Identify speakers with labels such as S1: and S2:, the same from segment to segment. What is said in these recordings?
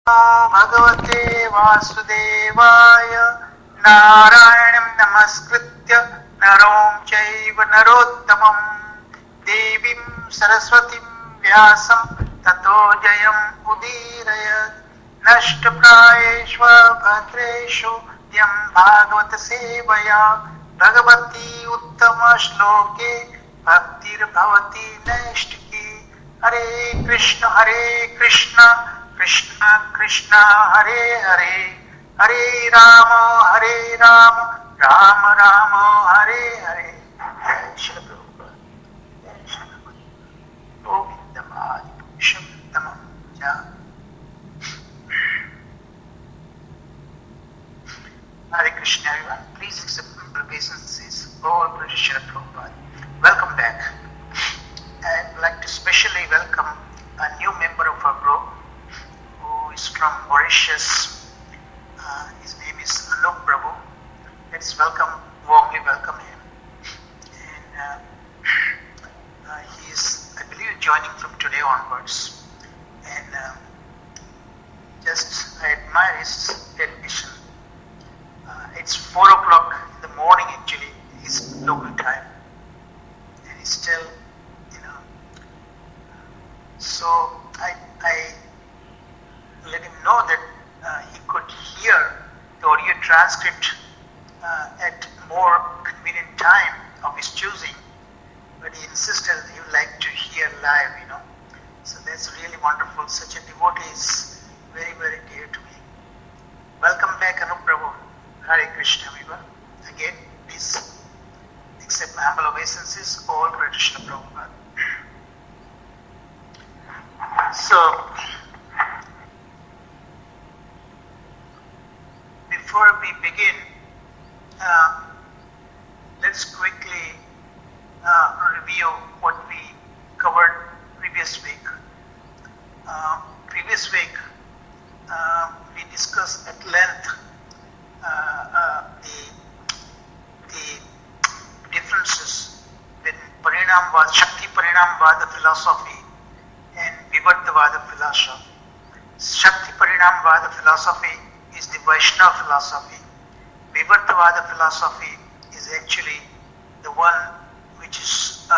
S1: भगवते वासुदेवाय नारायणं नमस्कृत्य नरों चैव नरोत्तमं देवीं सरस्वतीं व्यासं ततो जयम् उदीरयत् नष्टप्रायेषु भद्रेषु यं भागवत सेवया भगवती उत्तमश्लोके भक्तिर्भवति नैष्टिकी। हरे कृष्ण कृष्ण कृष्ण हरे हरे, हरे राम राम राम हरे हरे। जय श्री प्रभुपाद, जय श्री प्रभुपाद। गोविंदमादि पुरुषं तमं च। Hare Krishna everyone. Please accept my obeisances. All praise Shri Prabhupada. Welcome back. I'd like to specially welcome a new member of our group who is from Mauritius. His name is Anup Prabhu. Let's warmly welcome him. And he is, I believe, joining from today onwards. And I admire his dedication. It's 4 o'clock in the morning actually, his local time. And he's still, so I let him know that he could hear the audio transcript at more convenient time of his choosing, but he insisted that he would like to hear live, So that's really wonderful. Such a devotee is very, very dear to me. Welcome back, Anup Prabhu. Hare Krishna, everyone. Again, please accept my humble obeisances. All praise Krishna Prabhupada. So, before we begin, let's quickly review what we covered previous week. Previous week, we discussed at length the differences in Shakti Parinamvada philosophy and Vivartavada philosophy. Shakti Parinamvada philosophy is the Vaishnava philosophy. Vivartavada philosophy is actually the one which is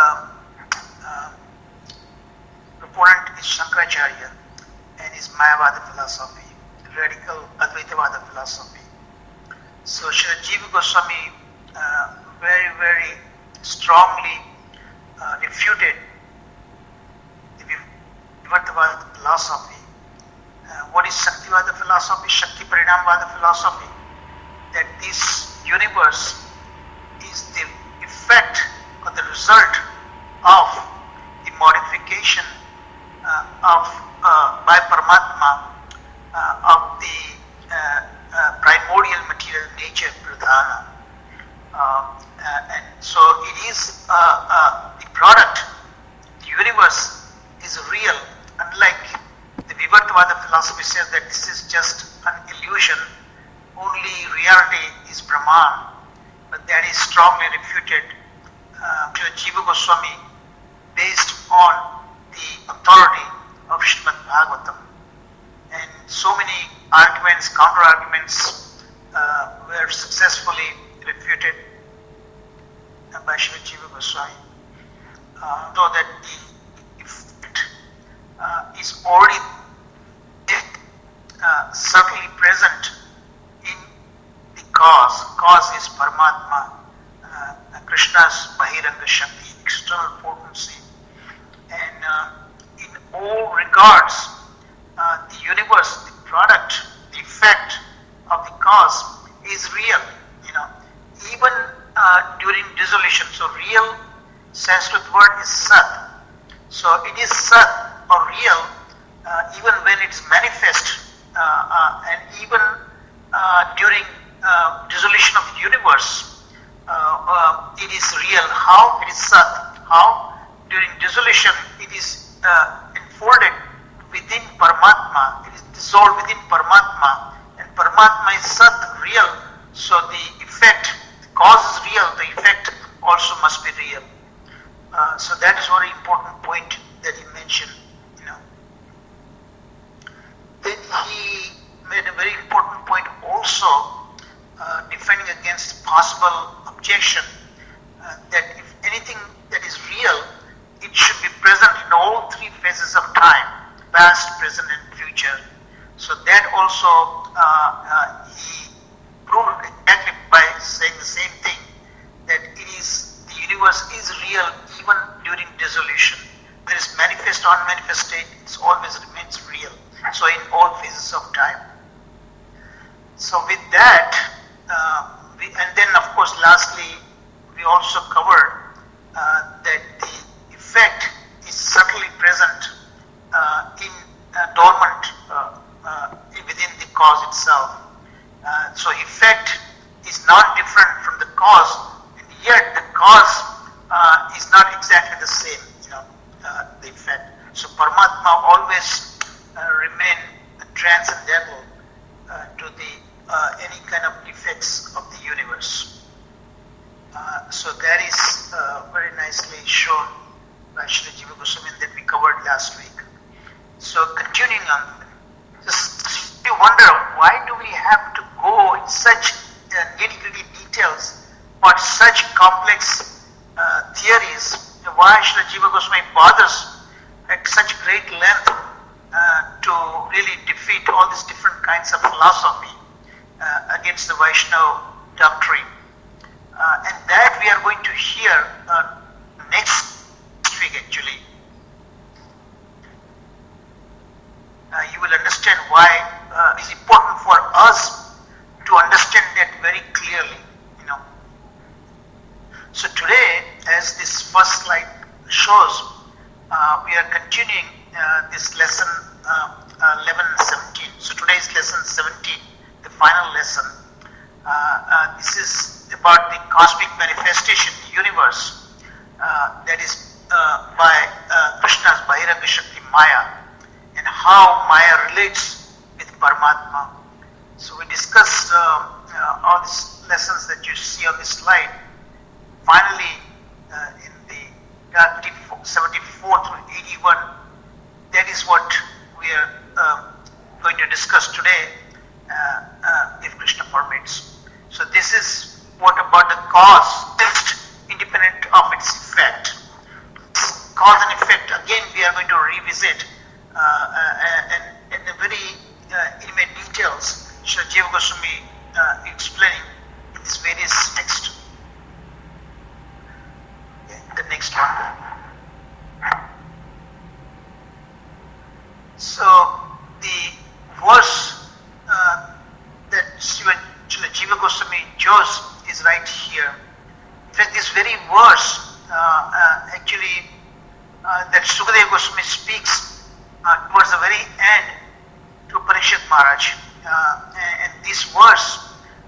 S1: proponent is Shankaracharya, and is Mayavada philosophy, radical Advaitavada philosophy. So Srila Jiva Goswami very, very strongly refuted the Vivartavada philosophy. What is Shaktivada philosophy? Shakti Parinamvada philosophy. That this universe is the effect or the result of the modification by Paramatma of the primordial material nature, Pradhana. And so it is the product, the universe is real, unlike the Vivartavada philosophy says that this is just an illusion, only reality is Brahman. But that is strongly refuted to Jiva Goswami based on the authority of Srimad Bhagavatam. And so many arguments, counter-arguments were successfully refuted by Sri Jiva Goswami. Though that the effect is already subtly present in the cause. Cause is Paramatma, Krishna's Bahiranga Shakti, external potency. And in all regards, the universe, the product, the effect of the cause is real. Even during dissolution. So real Sanskrit word is Sat. So it is Sat or real even when it is manifest and even during dissolution of the universe it is real. How? It is Sat. How? During dissolution it is enfolded within Paramatma. It is dissolved within Paramatma, and Paramatma is Sat, real. So the effect, the cause is real, the effect also must be real. So that is a very important point that he mentioned. Then he also defending against possible objection that if anything that is real, it should be present in all three phases of time, past, present and future. So that also he proved exactly by saying the same thing, that the universe is real even during dissolution. There is manifest, unmanifest state, it always remains real. So in all phases of time. So with that, and then of course lastly, we also covered that the effect is subtly present in dormant within the cause itself. So effect is not different from the cause, and yet the cause is not exactly the same, the effect. So Paramatma always remain transcendental to the any kind of effects of the universe. So that is very nicely shown by Srila Jiva Goswami that we covered last week. So continuing on, just you wonder, why do we have to go in such nitty-gritty details for such complex theories? Why Srila Jiva Goswami bothers at such great length to really defeat all these different kinds of philosophy against the Vaishnava doctrine? And that we are going to hear next week actually. You will understand why it is important for us to understand that very clearly. So today, as this first slide shows, we are continuing this lesson 11-17. So today is lesson 17, the final lesson. This is about the cosmic manifestation in the universe that is by Krishna's Bahiranga Shakti Maya, and how Maya relates with Paramatma. So we discussed all these lessons that you see on this slide. Finally, in the 74 through 81, that is what we are going to discuss today, if Krishna permits. So this is what about the cause, just independent of its effect. Cause and effect, again we are going to revisit and in the very intimate details, Srila Jiva Goswami explaining in these various texts. The next one. So the verse that Srila Jiva Goswami chose is right here. In fact, this very verse actually that Sukadeva Goswami speaks towards the very end to Parikshit Maharaj. And this verse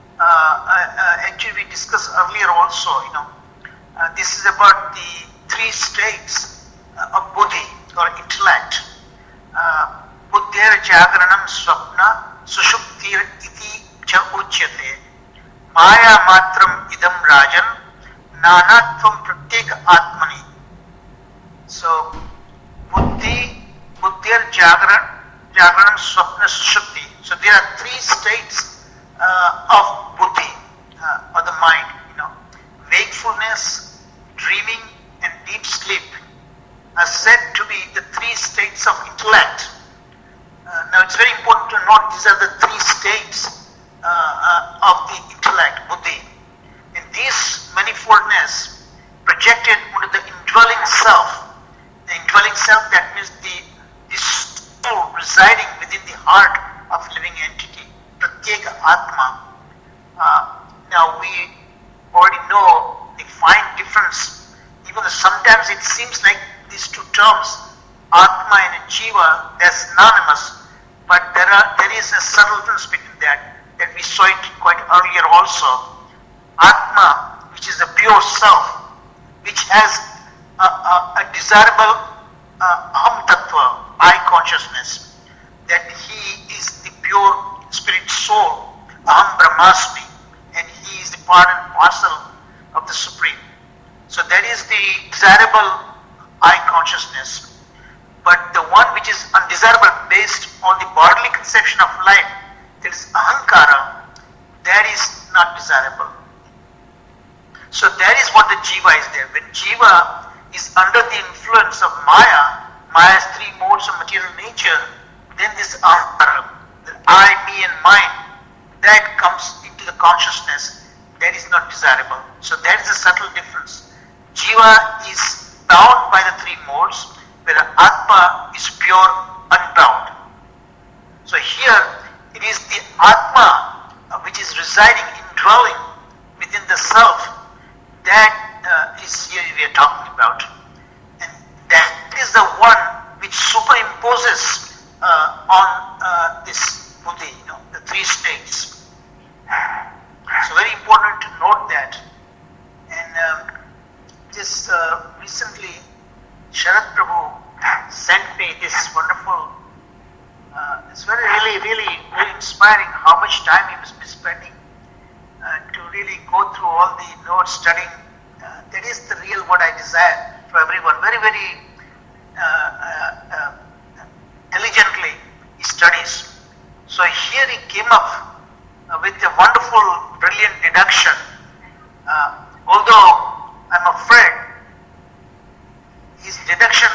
S1: actually we discussed earlier also, this is about the three states of buddhi or intellect. Buddhir jagaranam swapna sushuptir iti cha uchyate maya matram idam rajan nanatvam pratyeka atmani. So buddhir jagaranam swapna sushupti. So there are three states of buddhi or the mind. Wakefulness, dreaming and deep sleep are said to be the three states of intellect. Now it's very important to note these are the three states of the intellect, buddhi. And this manifoldness projected onto the indwelling self. The indwelling self, that means the soul residing within the heart of living entity, pratyeka atma. Now we already know the fine difference, even though sometimes it seems like these two terms, Atma and Jiva, they're synonymous, but there is a subtle difference between that we saw it quite earlier also. Atma, which is the pure self, which has a desirable Aham Tattva, I consciousness, that he is the pure spirit soul, Aham Brahmasmi, and he is the part and parcel of the Supreme. So that is the desirable I consciousness. But the one which is undesirable based on the bodily conception of life, that is Ahankara, that is not desirable. So that is what the jiva is there. When jiva is under the influence of Maya, Maya's three modes of material nature, then this ahara, the I, me and mine, that comes into the consciousness, that is not desirable. So that is a subtle difference. Jiva is bound by the three modes, where Atma is pure, unbound. So here, it is the Atma which is residing, indwelling within the self, that is here we are talking about. And that is the one which superimposes on this buddhi, the three states. So very important to note that. And just recently, Sharat Prabhu sent me this wonderful, it's really inspiring how much time he must be spending to really go through all the notes, studying. That is the real what I desire for everyone. Very diligently he studies. So here he came up with a wonderful, brilliant deduction. Although I'm afraid his deduction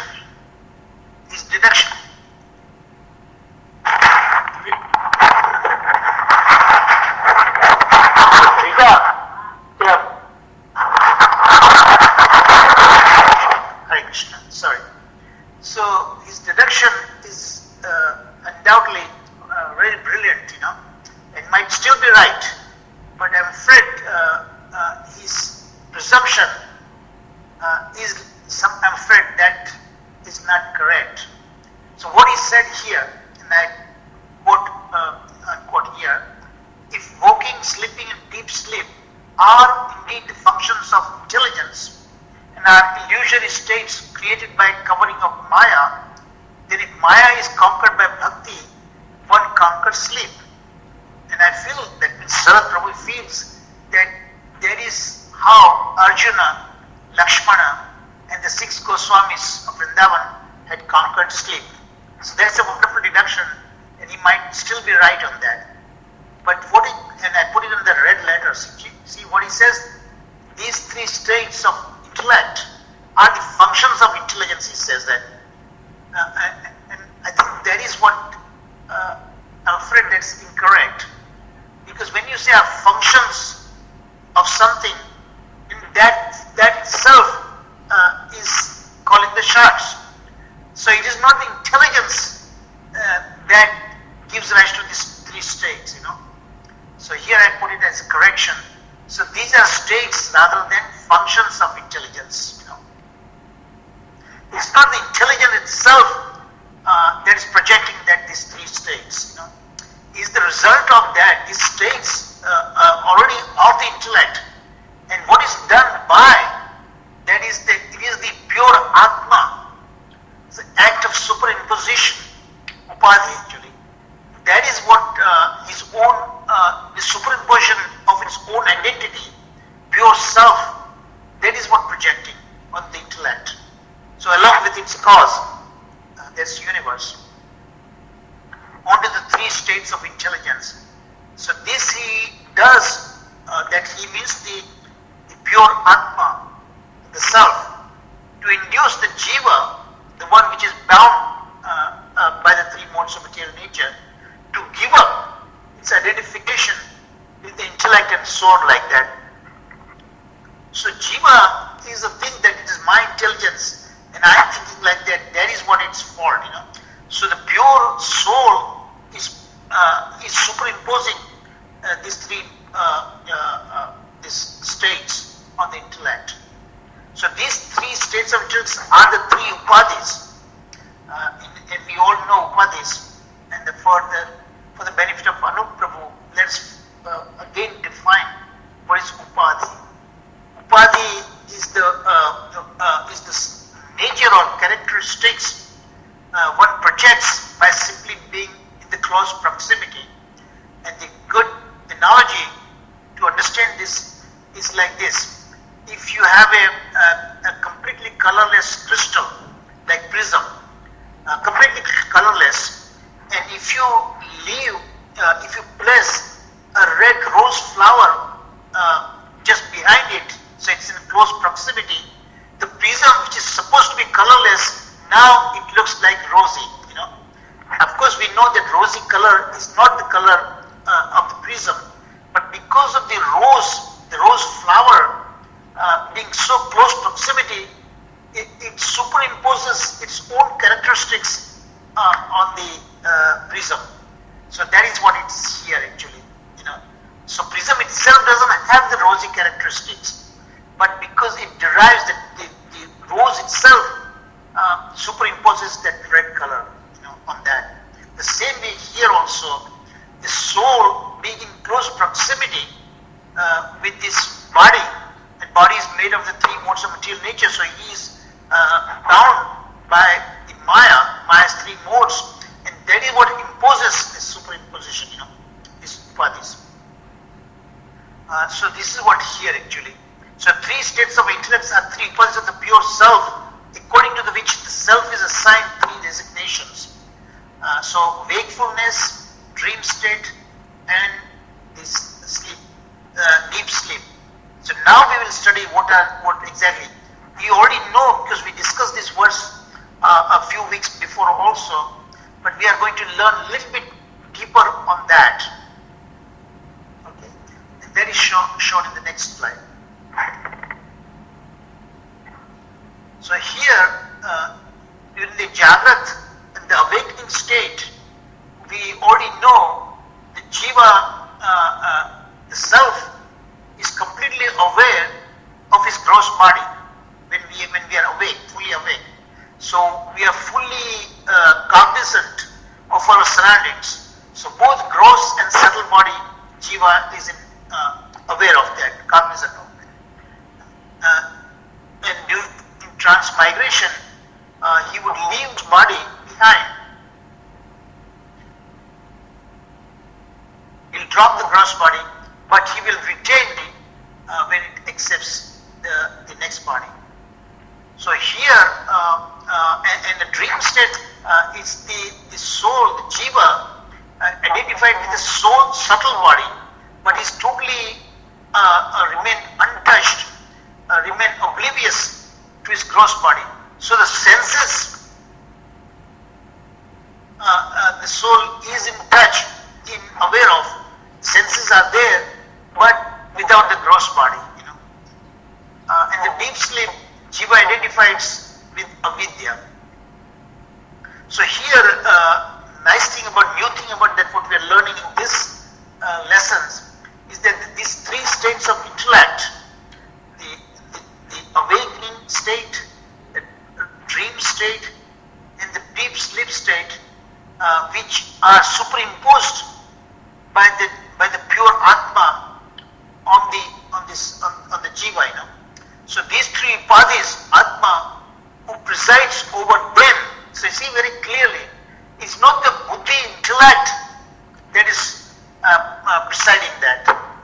S1: Hare Krishna, sorry. So his deduction is undoubtedly very brilliant, and might still be right, but I'm afraid his presumption I'm afraid that is not correct. So what he said here, and I quote here, if waking, sleeping and deep sleep are indeed the functions of intelligence and are illusory states created by covering of Maya, then if Maya is conquered by bhakti, one conquers sleep. And I feel that Sharat Prabhu feels that that is how Arjuna, Lakshmana and the 6 Goswamis of Vrindavan had conquered sleep. So that's a wonderful deduction, and he might still be right on that. But and I put it in the red letters. See what he says? These three states of intellect are the functions of intelligence, he says that. And I think that is what I'm afraid that's incorrect. Because when you say are functions of something, that itself is calling the shots. So it is not the intelligence that gives rise to these three states, So here I put it as a correction. So these are states rather than functions of intelligence, It's not the intelligence itself that is projecting these three states, Is the result of that. These states are already of the intellect. And what is done by, it is the pure Atma. It's the act of superimposition, upadhi actually. That is what his own, the superimposition of its own identity, pure self, that is what projecting on the intellect. So along with its cause, that's universe. Onto the three states of intelligence. So this he does, that he means the pure Atma, the self, to induce the jiva, the one which is bound by the three modes of material nature, to give up its identification with the intellect and so on like that. So jiva is a thing that it is my intelligence and I am thinking like that, that is what its fault, So the pure soul is superimposing these three these states on the intellect. So these three states of intelligence are the three upadhis. And we all know upadhis. And for the benefit of Anup Prabhu, let's again define what is upadhi. Upadhi is the nature or characteristics one projects by simply being in the close proximity. And the good analogy to understand this is like this. If you have a completely colorless crystal, like prism, completely colorless, and if you place a red rose rose flower just behind it, so it's in close proximity. The prism, which is supposed to be colorless, now it looks like rosy. Of course, we know that rosy color is not the color of the prism, but because of the rose flower being so close proximity, it superimposes its own characteristics on the prism. So that is what it's here actually. So prism itself doesn't have the rosy characteristics, but because it derives the rose itself superimposes that red color on that. The same way here also, the soul being in close proximity with this body, and body is made of the three modes of material nature, so he is bound by the Maya's three modes, and that is what imposes this superimposition, these upadhis. So this is what here actually. So three states of intellects are three upadhis of the pure self, according to which the self is assigned three designations. So wakefulness, dream state, and this sleep, deep sleep. So now we will study what exactly. We already know because we discussed this verse a few weeks before also, but we are going to learn a little bit deeper on that. Okay, and that is shown in the next slide. So here, during the Jagrat, in the awakening state, we already know the Jiva, the self, is completely aware of his gross body when we are awake, fully awake. So we are fully cognizant of our surroundings. So both gross and subtle body, Jiva is aware of that, cognizant of that. And in transmigration, he would leave the body behind. He'll drop the gross body, but he will retain when it accepts the next body. So here, and the dream state is the soul, the jiva, identified with the soul subtle body, but is totally remain untouched, remain oblivious to his gross body. So the senses, the soul is in touch, aware of, senses are there, but without the gross body, and the deep sleep, Jiva identifies with avidya. So here, nice thing about, new thing about that what we are learning in this lessons is that these three states of intellect, the awakening state, the dream state, and the deep sleep state, which are superimposed by the pure Atma on the Jiva, So these three upadhis, Atma, who presides over them, so you see very clearly, it's not the buddhi intellect that is presiding that.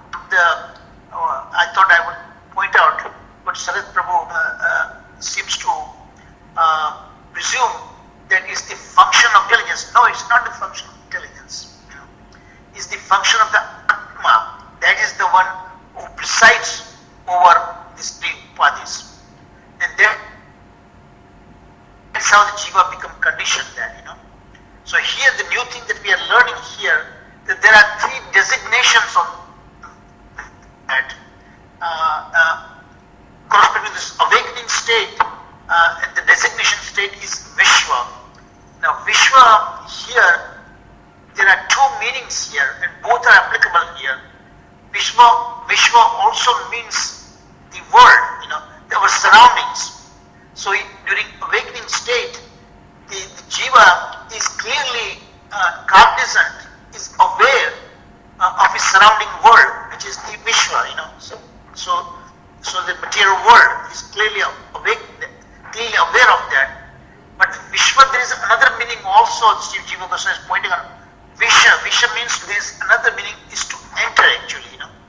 S1: I thought I would point out what Sarat Prabhu seems to presume that is the function of intelligence. No, it's not the function of intelligence. It's the function of the Atma. That is the one who presides over these three upadhis. And then that's how the jiva become conditioned there, So here the new thing that we are learning here, that there are three designations of that. Corresponding to this awakening state, and the designation state is Vishwa. Now Vishwa here, there are two meanings here, and both are applicable here. Vishwa also means the world, our surroundings. So during awakening state, the jiva is clearly cognizant, is aware of his surrounding world, which is the Vishwa, So the material world is clearly aware of that. But Vishwa, there is another meaning also, Jiva Goswami is pointing out. Visha means there is another meaning, is to enter actually,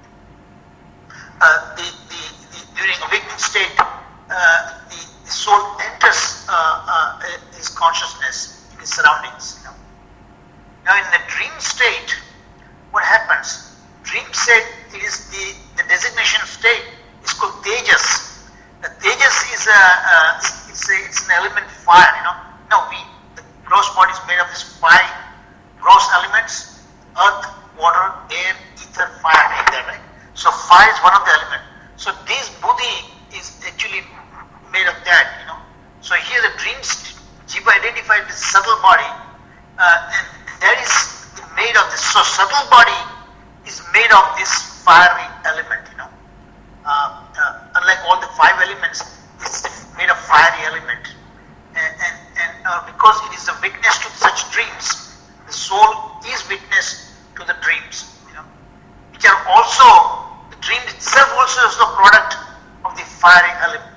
S1: during awakening state, the soul enters his consciousness in his surroundings. Now in the dream state, is the designation state is called Tejas. Tejas is it's an element fire, Now the gross body is made of these 5 gross elements: earth, water, air, ether, fire, like that, right? So fire is one of the elements. So this buddhi is actually made of that, So here the dreams, Jiva identified the subtle body, and that is made of this. So subtle body is made of this fiery element, Unlike all the 5 elements, it's made of fiery element. And because it is a witness to such dreams, the soul is witness to the dreams, which are also, the dream itself also is the product of the fiery element.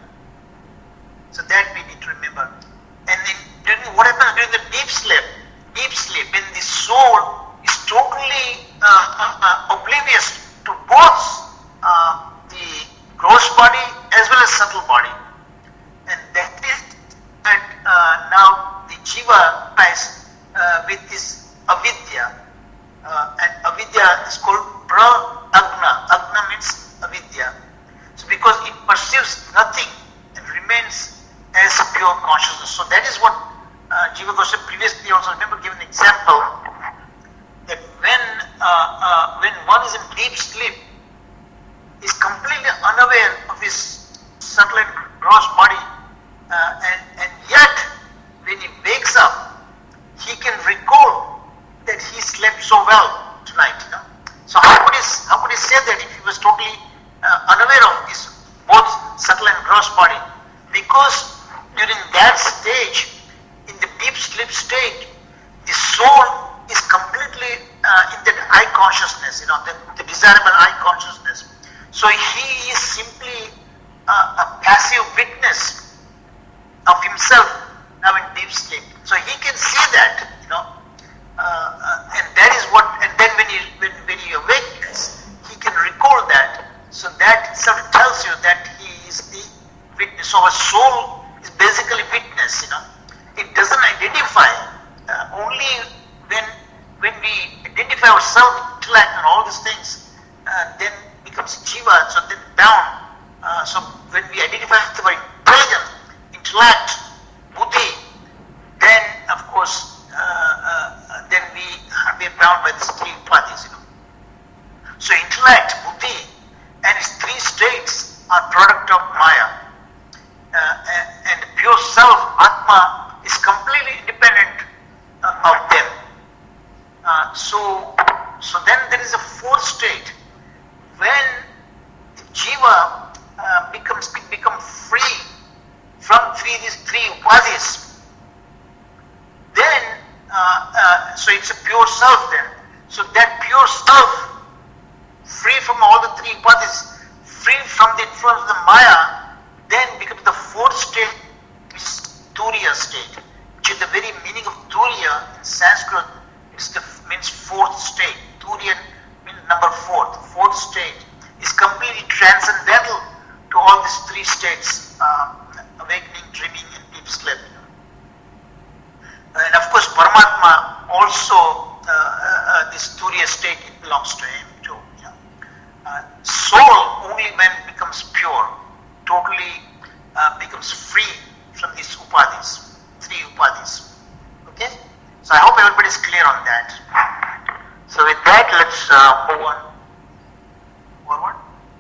S1: So that we need to remember. And then what happens during the deep sleep, when the soul is totally oblivious to both the gross body as well as subtle body. And that is that now the jiva lies with this avidya. And avidya is called pra-agna. Agna means avidya. So because it perceives nothing and remains as pure consciousness. So that is what Jiva Goswami previously also, remember, given an example that when one is in deep sleep, is completely unaware of his subtle and gross body, and yet when he wakes up, he can recall that he slept so well tonight. So how could he say that if he was totally unaware of his both subtle and gross body? Because during that stage, in the deep sleep state, the soul is completely in that I consciousness, the desirable I consciousness. So he is simply a passive witness of himself now in deep sleep. So he can see that, and that is what. And then when he awakens, he can recall that. So that itself tells you that he is the witness. So a soul is basically witness. It doesn't identify. Only when we identify ourselves, intellect, and all these things, then becomes jiva. So then bound. So when we identify with our intelligence, intellect, buddhi, then of course, then we are bound by these 3 upadhis. So intellect, buddhi, and its 3 states are product of Maya. And pure self, Atma, is completely independent of them. So then there is a 4th state when the jiva become free from these 3 upadhis. Then, so it's a pure self then. So that pure self, free from all the 3 upadhis, free from the influence of the Maya, then becomes the 4th state, which is Turiya state, which is the very meaning of Turiya in Sanskrit. Means 4th state. Turiya means number 4th. 4th state is completely transcendental to all these 3 states: awakening, dreaming, and deep sleep. And of course, Paramatma also, this Turiya state, it belongs to him too. Soul only when it becomes pure, totally becomes free from these upadhis, 3 upadhis. Okay? So I hope everybody is clear on that. So with that, let's move on forward.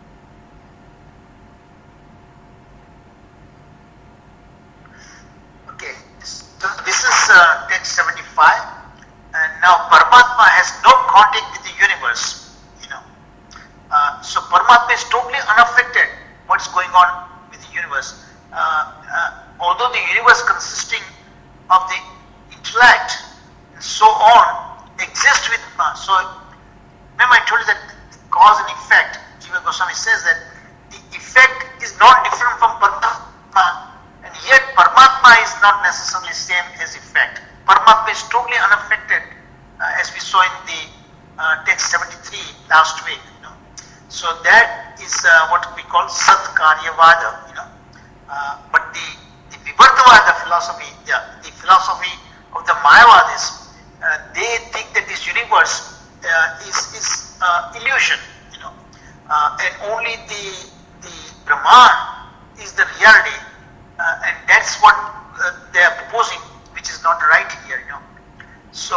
S1: Okay, so this is text 75, and now Paramatma has no contact with the universe. So Paramatma is totally unaffected what's going on with the universe. Although the universe consisting of the intellect and so on exists with so remember I told you that cause and effect, Jiva Goswami says that the effect is not different from Paramatma, and yet Paramatma is not necessarily same as effect. Paramatma is totally unaffected, as we saw in the text 73 last week. So that is what we call Sat-Karyavada. But the Vivartavada philosophy, the philosophy of the Mayavadis, they think that this universe is illusion. and only the Brahman is the reality, and that's what they are proposing, which is not right here, So,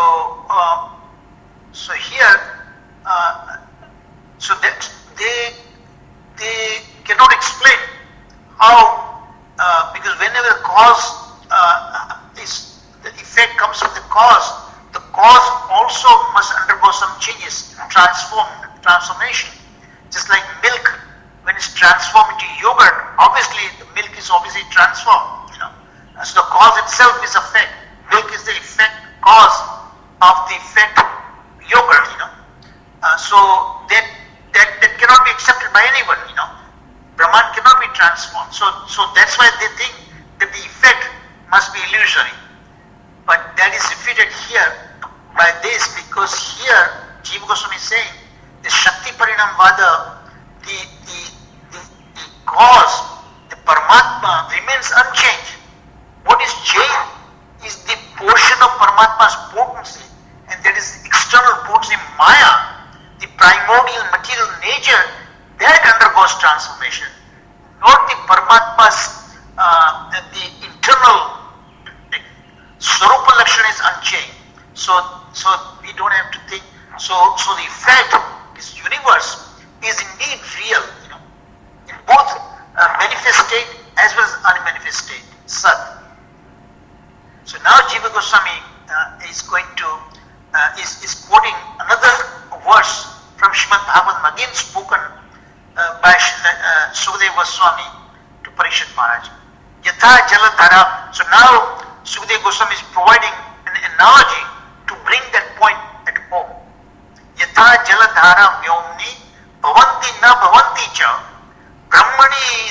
S1: so here, so that they cannot explain how, because whenever the cause the effect comes from the cause also must undergo some changes, transformation. Just like milk, when it's transformed into yogurt, obviously the milk is obviously transformed, So the cause itself is effect. Milk is the effect, cause of the effect yogurt, So that cannot be accepted by anyone, Brahman cannot be transformed. So that's why they think that the effect must be illusory. But that is defeated here by this, because here Jiva Goswami is saying the Shakti Parinam Vada, the cause, the Paramatma remains unchanged. What is changed is the portion of Paramatma's potency, and that is the external potency, Maya, the primordial material nature, that undergoes transformation, not the Paramatma's the internal Swarupa Lakshana is unchanged. So we don't have to think. So the effect, this universe, is indeed real, in both manifest state as well as unmanifest state, Sat. So now Jiva Goswami is going to is quoting another verse from Srimad Bhagavatam, again spoken by Sukadeva Goswami to Parikshit Maharaj. Yatha Jaladhara. So now Sukadeva Goswami is providing an analogy to bring that point at home. Yatha Jaladhara Vyomni Bhavanti na Bhavanti cha Brahmani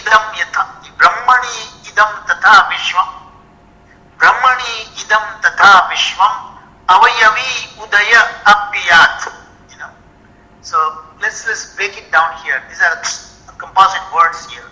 S1: idam tatha vishwam Brahmani idam tatha vishwam Avayavi udaya apyat. So let's break it down here. These are composite words here.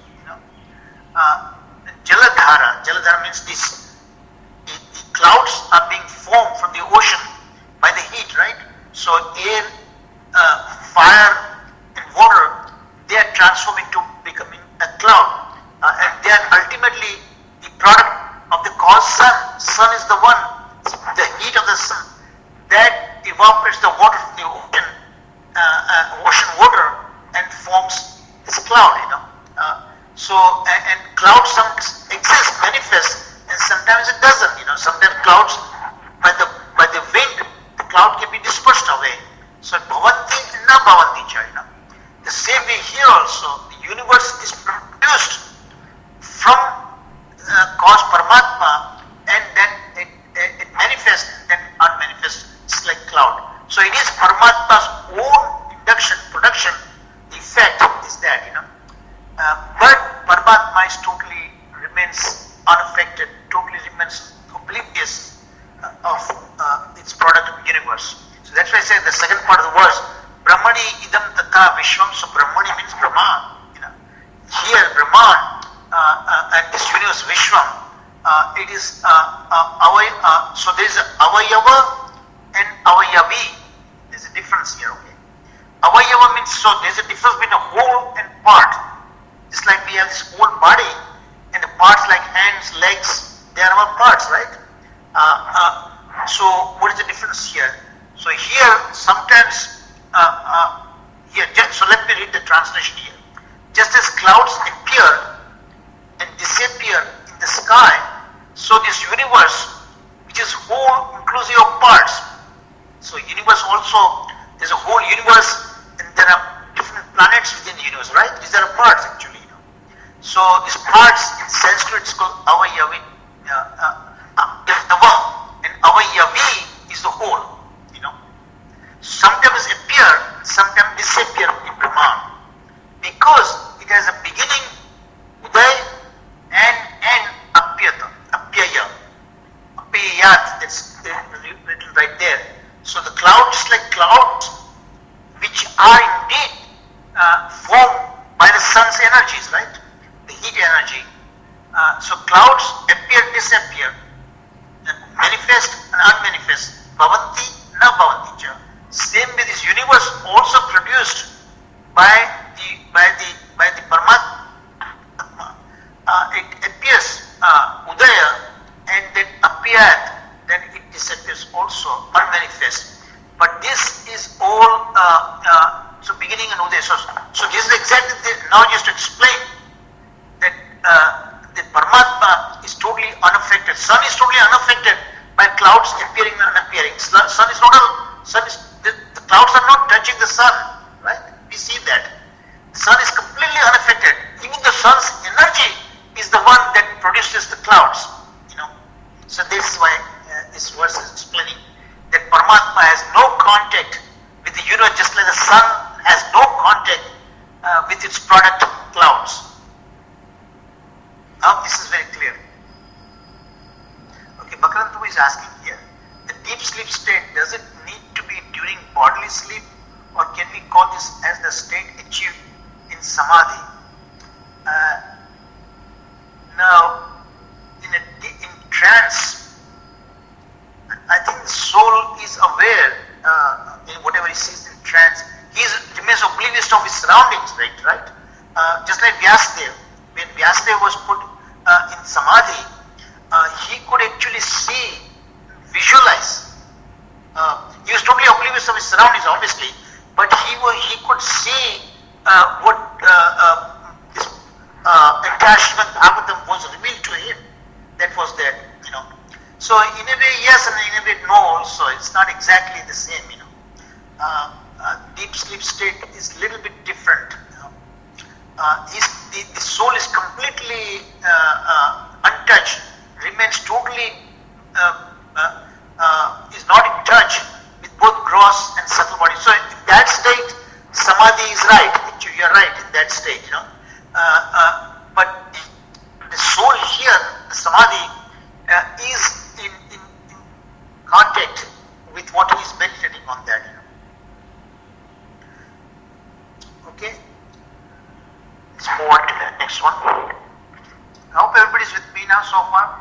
S1: Jaladhara means this. The clouds are being formed from the ocean by the heat, right? So air, fire, and water, they are transforming to becoming a cloud, and they are ultimately the product of the cause sun. Sun is the one, the heat of the sun that evaporates the water from the ocean water and forms this cloud, So and clouds sometimes exist, manifest, and sometimes it doesn't, Sometimes clouds, by the wind, the cloud can be dispersed away. So bhavanti na bhavanti cha, The same way here also, the universe is produced from cause Paramatma, and then it manifests, then unmanifests. It's like cloud. So it is Paramatma's own production, the effect is that, but Paramatma is totally remains unaffected, totally remains oblivious of its product of universe. So that's why I say the second part of the verse, Brahmani idam tatha vishwam. So Brahmani means Brahman. Here Brahman and this universe Vishwam, it is so there is Avayava and Avayavi. There's a difference here, okay? Avayava means, so there's a difference between a whole and part. Just like we have this whole body, and the parts like hands, legs, they are all parts, right? So what is the difference here? So here, sometimes, so let me read the translation here. Just as clouds appear and disappear in the sky, so this universe, which is whole inclusive of parts. So universe also, there's a whole universe, and there are different planets within the universe, right? These are parts actually. So these parts in Sanskrit is called Avayavi, and Avayavi is the whole. Sometimes appear, sometimes disappear in Brahman, because it has a beginning, Uday, and Apyayat, that's written right there. So the clouds, like clouds, which are indeed formed by the sun's energies, right? The heat energy. So clouds appear, disappear, manifest and unmanifest. Bhavanti na bhavanti cha. Same way this universe also produced by the So this is exactly now just to explain that the Paramatma is totally unaffected. Sun is totally unaffected by clouds appearing and unappearing. The clouds are not touching the sun, right? We see that. The sun is completely unaffected. Even the sun's energy is the one that produces the clouds. So this is why this verse is explaining that Paramatma has no contact with the universe, just like the sun has no contact with its product clouds. Now this is very clear. Okay, Bakarantu is asking here, the deep sleep state, does it need to be during bodily sleep, or can we call this as the state achieved in Samadhi? Now, in trance, I think the soul is aware in whatever he sees in trance. He remains oblivious of his surroundings, right? Just like Vyasadeva. When Vyasadeva was put in Samadhi, he could actually see, visualize. He was totally oblivious of his surroundings, obviously, but he could see what this entire Srimad Bhagavatam was revealed to him. That was there, So in a way, yes, and in a way, no. Also, it's not exactly the same. Deep sleep state is a little bit different. The soul is completely untouched, remains totally is not in touch with both gross and subtle body. So in that state, Samadhi is right. Actually, you are right in that state. But the soul here, the Samadhi, is in contact with what he is meditating on that. Okay? Let's move on to the next one. I hope everybody's with me now so far.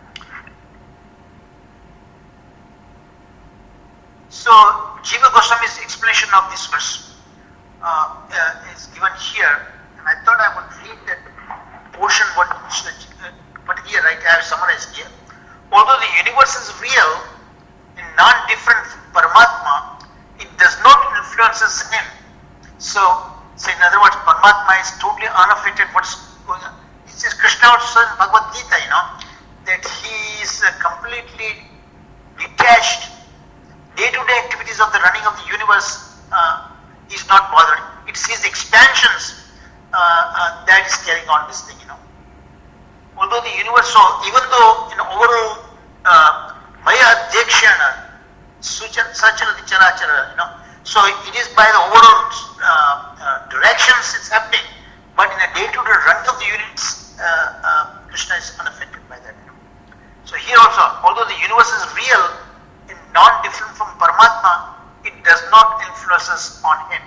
S1: So, Jiva Goswami's explanation of this verse is given here, and I thought I would read that portion, but here, right, I have summarized here. Although the universe is real and non-different from Paramatma, it does not influence him. So in other words, Paramatma is totally unaffected what's going on. This is Krishna also in Bhagavad Gita, that he is completely detached. Day-to-day activities of the running of the universe is not bothered. It sees expansions that is carrying on this thing, Although the universe, so even though in overall Maya Adhyakshana, Sachara Charachara, so it is by the overall directions it's happening, but in a day-to-day running of the universe, Krishna is unaffected by that. So here also, although the universe is real and non-different from Paramatma, it does not influence us on him.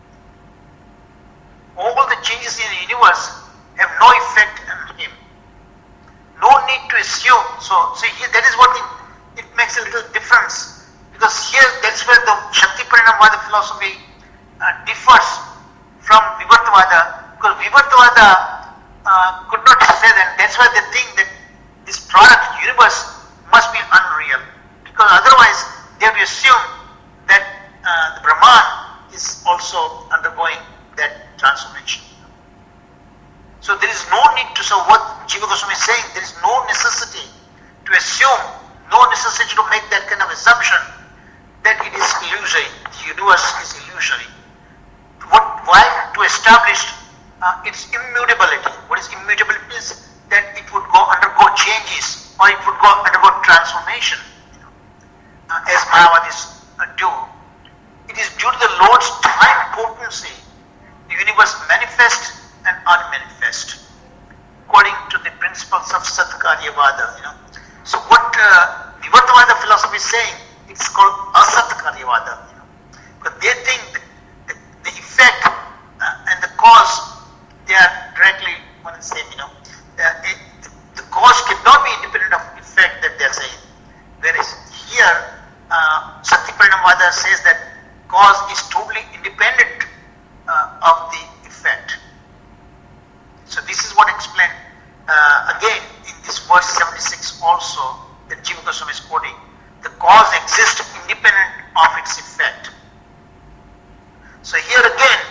S1: All the changes in the universe have no effect on him. No need to assume. So see here, that is what it makes a little difference, because here that's where the Shakti Parinamvada philosophy differs from Vivartavada, because Vivartavada could not say that. That's why they think that this product universe must be unreal, because otherwise they have to assume that the Brahman is also undergoing that transformation. So there is no need to, so what Jiva Goswami is saying, there is no necessity to assume, no necessity to make that kind of assumption that it is illusory, the universe is illusory. Why? To establish its immutability. What is immutability? Means that it would undergo changes, or it would undergo transformation, as Mayavadis do. It is due to the Lord's time potency, the universe manifests and unmanifest, according to the principles of Satkaryavada. So what Vivartavada philosophy is saying, it's called Asatkaryavada. But they think that the effect and the cause, they are directly one and the same. The cause cannot be independent of effect that they are saying. Whereas here, Shakti Parinamvada says that cause is totally independent of the effect. So this is what explained again in this verse 76 also that Jiva Goswami is quoting. The cause exists independent of its effect. So here again,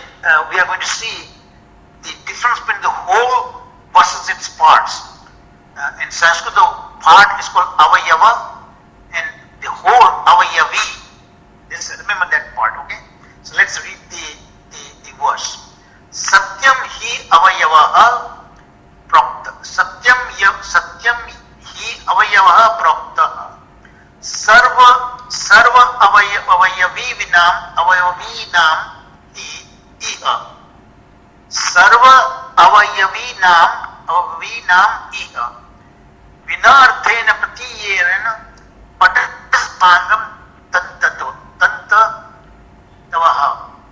S1: we are going to see the difference between the whole versus its parts. In Sanskrit, the part is called avayava and the whole avayavi. Remember that part, okay? So let's read the verse. Satyam hi avayavaha prakta. Satyam hi avayavaha prakta. Sarva avayavinam iha. Sarva avayavinam iha. Vinarthena pratiyena pataspangam tantavaha.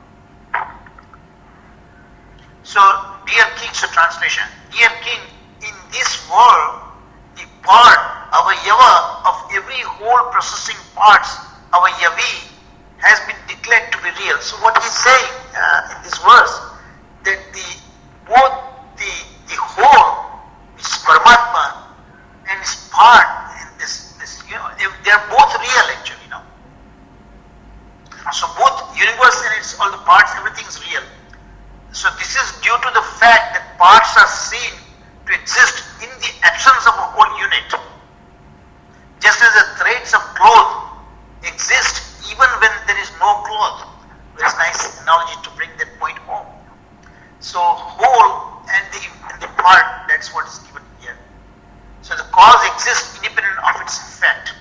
S1: So, dear king, so translation, dear king, in this world, the part, avayava, of every whole processing parts, avayavi, has been declared to be real. So what he's saying in this verse, that both the whole, which is Paramatma, and his part in this they are both real actually, So both universe and its all the parts, everything is real. So this is due to the fact that parts are seen to exist in the absence of a whole unit. Just as the threads of cloth exist even when there is no cloth. Very nice analogy to bring that point home. So whole and the part, that's what is given here. So the cause exists independent of its effect.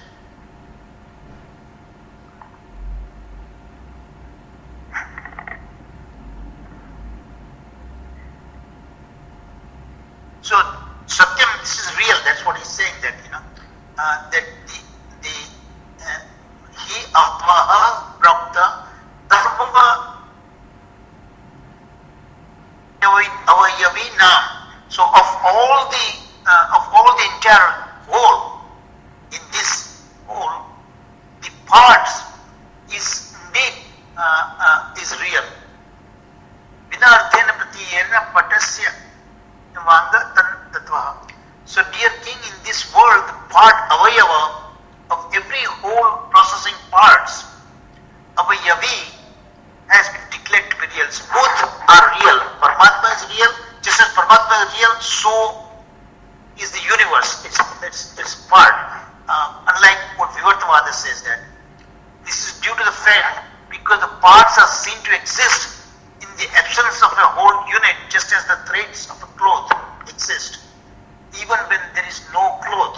S1: So Satyam, this is real. That's what he's saying. That that he avaha prakta dharma avayavinam. So of all the entire whole, in this whole, the parts is indeed is real. Vinarthena pratiyena patasya. So dear king, in this world, the part avayava of every whole processing parts, avayavi, has been declared to be real. So both are real. Paramatma is real. Just as Paramatma is real, so is the universe. It's part. Unlike what Vivartavada says, that this is due to the fact because the parts are seen to exist in the absence of a whole unit, just as the threads of a cloth exist, even when there is no cloth.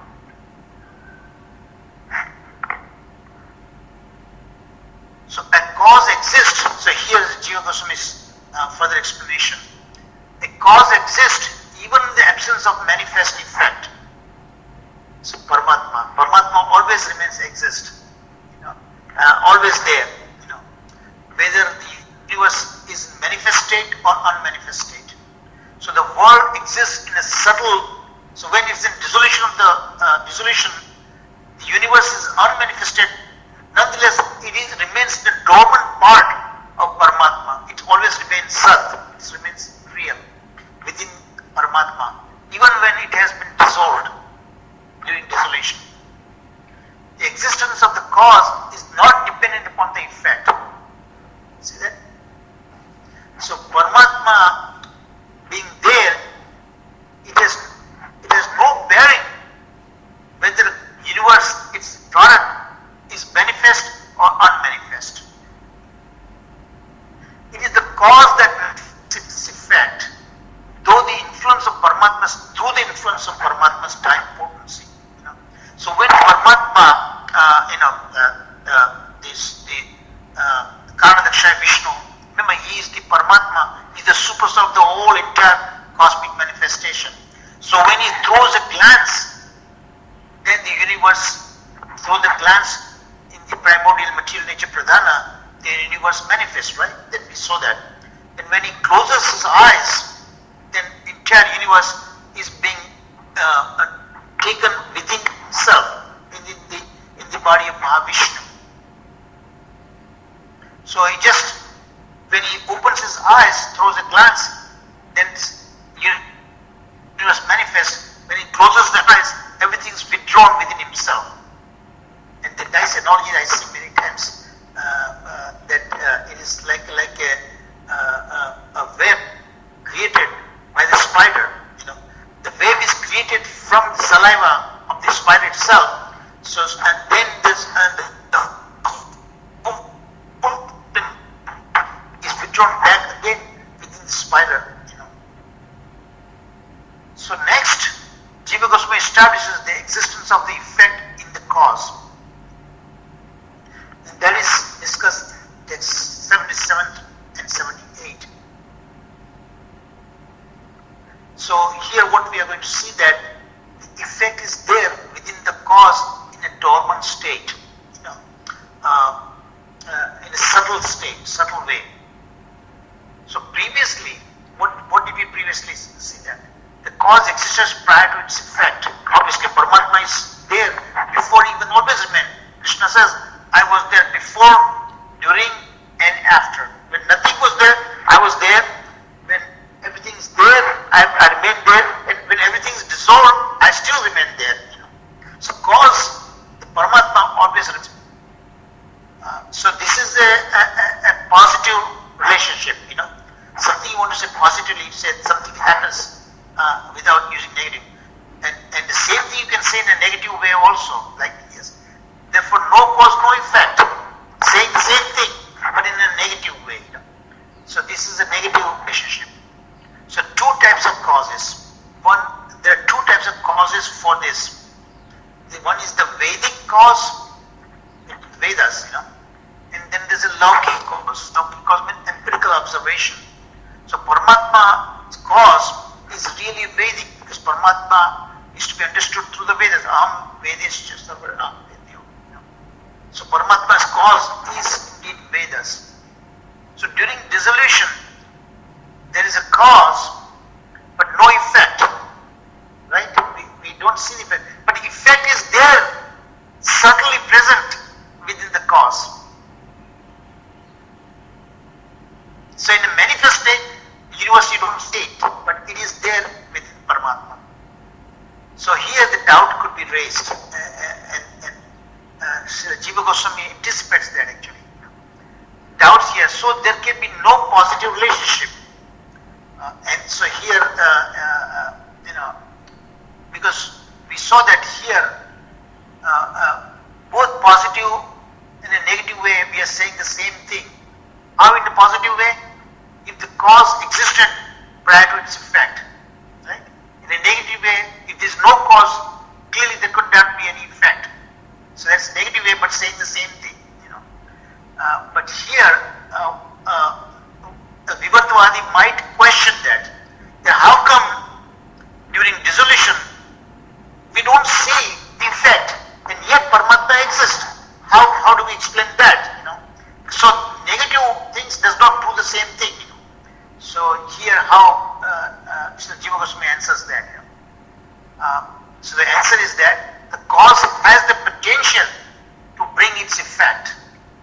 S1: So a cause exists. So here is Jiva Goswami's further explanation. A cause exists even in the absence of manifest effect. So Paramatma always remains exist. Always there. Whether the universe is manifest state or unmanifest state. So the world exists in a subtle. So when it's in dissolution of the universe is unmanifested. Nonetheless, it remains the dormant part of Paramatma. It always remains Sat. It remains real within Paramatma, even when it has been dissolved during dissolution. The existence of the cause is not dependent upon the effect. See that? So Paramatma being there, it has no bearing whether the universe, its product, is manifest or unmanifest. It is the cause that manifests its effect, through the influence of Paramatma's time potency. So when Paramatma, Karanadakshaya Vishnu, remember he is the Paramatma, he is the superstar of the whole entire cosmic manifestation. So when he throws a glance, then the universe, through the glance in the primordial material nature pradhana, the universe manifests, right? Then we saw that. And when he closes his eyes, then the entire universe is being taken within himself, in the body of Mahavishnu. So he just, when he opens his eyes, throws a glance, then universe manifests. When he closes the eyes, everything is withdrawn within himself. And the nice analogy I see many times, that it is like a thrown back again within the spiral. So next, Jiva Goswami establishes the existence of the effect in the cause. And that is discussed in text 77 and 78. So here what we are going to see that the effect is there within the cause in a dormant state, in a subtle state, subtle way. So previously, what did we previously see that? The cause exists prior to its effect. Obviously, Paramatma is there before even always remain. Krishna says, I was there before, during, and after. When nothing was there, I was there. When everything is there, I remain there. And when everything is dissolved, I still remain there. So cause, the Paramatma always remains. So this is a positive relationship. Something you want to say positively, you say something happens without using negative. And the same thing you can say in a negative way also, like yes. Therefore, no cause, no effect. Saying the same thing, but in a negative way. So this is a negative relationship. So two types of causes. There are two types of causes for this. One is the Vedic cause, Vedas, and then there's a Laukic cause. Laukic cause means empirical observation. So Paramatma's cause is really Vedic because Paramatma is to be understood through the Vedas. Aham Vedischa Sarva Vedyo. So Paramatma's cause is indeed Vedas. So during dissolution, there is a cause but no effect. Right? We don't see the effect. But the effect is there, subtly present within the cause. So in a manifest state, universe you don't see it, but it is there within Paramatma. So here the doubt could be raised, and Jiva Goswami anticipates that actually. Doubts here, so there can be no positive relationship. And so here, because we saw that here, both positive and a negative way, we are saying the same thing. How in a positive way? If the cause existed prior to its effect, right? In a negative way, if there is no cause, clearly there could not be any effect. So that's a negative way, but saying the same thing, But here, the Vivartavadi might question that how come during dissolution we don't see the effect, and yet Paramatma exists? How do we explain that? So negative things does not prove the same thing. So here how Jiva Goswami answers that. So the answer is that the cause has the potential to bring its effect.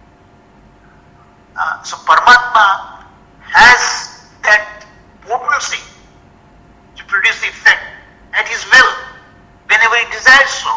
S1: So Paramatma has that potency to produce the effect at his will, whenever he desires so.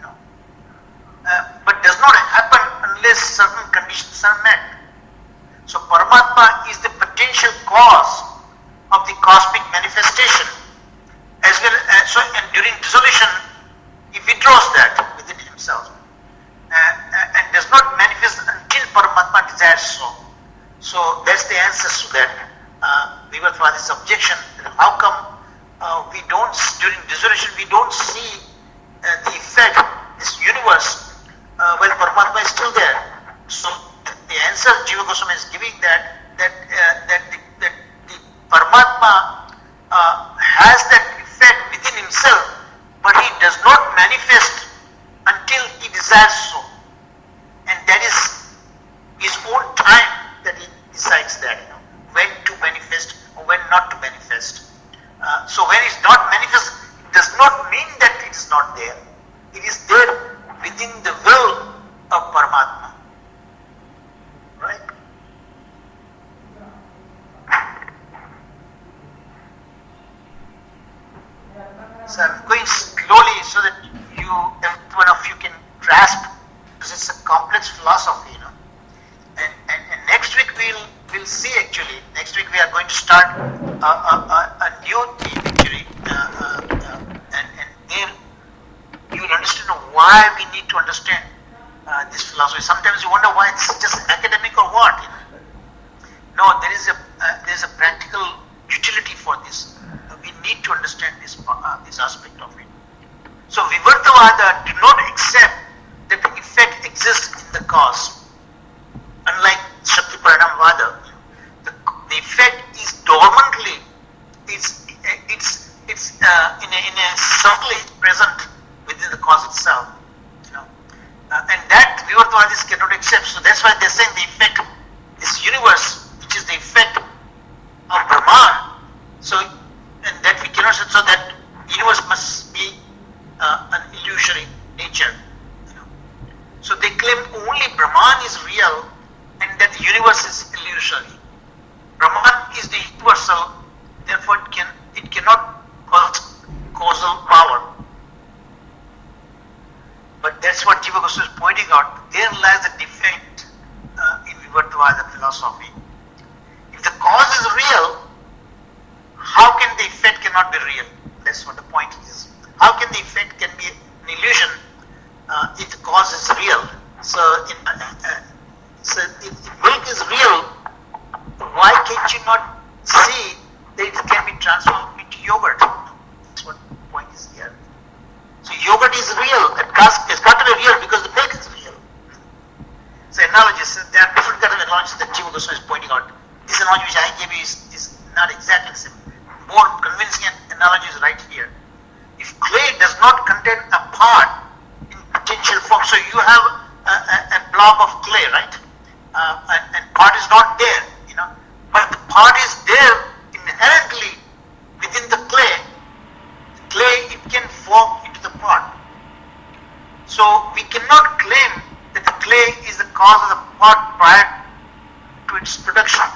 S1: But does not happen unless certain conditions are met. So Paramatma is the potential cause of the cosmic manifestation, as well as and during dissolution he withdraws that within himself and does not manifest until Paramatma desires so. So that's the answer to that Vivartavadi's objection. How come we don't, during dissolution we don't see the effect, this universe, while Paramatma is still there? So the answer Jiva Goswami is giving that the Paramatma has that effect within himself, but he does not manifest until he desires so. And that is his own time that he decides that, when to manifest or when not to manifest. So when it's not manifest, it does not mean that it is not there. It is there within the will of Paramatma. Right? So I'm going slowly so that every one of you can grasp, because it's a complex philosophy, And next week we'll see actually. Next week we are going to start a new theme actually, and there you will understand why we need to understand this philosophy. Sometimes you wonder why it's just academic or what. No, there is a practical utility for this. We need to understand this aspect of it. So Vivartavada did not accept that the effect exists in the cause. Unlike Shakti Paranamvada, the effect is dormantly, it's in a subtly present within the cause itself. And that Vivartavadis cannot accept. So that's why they're saying the effect, this universe, which is the effect of Brahman. So, and that we cannot say, so that universe must be an illusory nature. So they claim only Brahman is real and that the universe is illusory. Brahman is the universal, therefore it cannot cause causal power. But that's what Jiva Goswami is pointing out. There lies the defect in Vivartavada philosophy. If the cause is real, how can the effect cannot be real? That's what the point is. How can the effect can be an illusion if the cause is real? So if milk is real, why can't you not see that it can be transformed into yogurt? That's what the point is here. So yogurt is real. It's got to be real because the milk is real. So analogies, there are different kinds of analogies that Jiva Goswami is pointing out. This analogy which I gave you is not exactly the same. More convincing analogy is right here. If clay does not contain a part in potential form, so you have a blob of clay, right? And part is not there, but the part is there inherently within the clay. Clay, it can form into the pot. So we cannot claim that the clay is the cause of the pot prior to its production.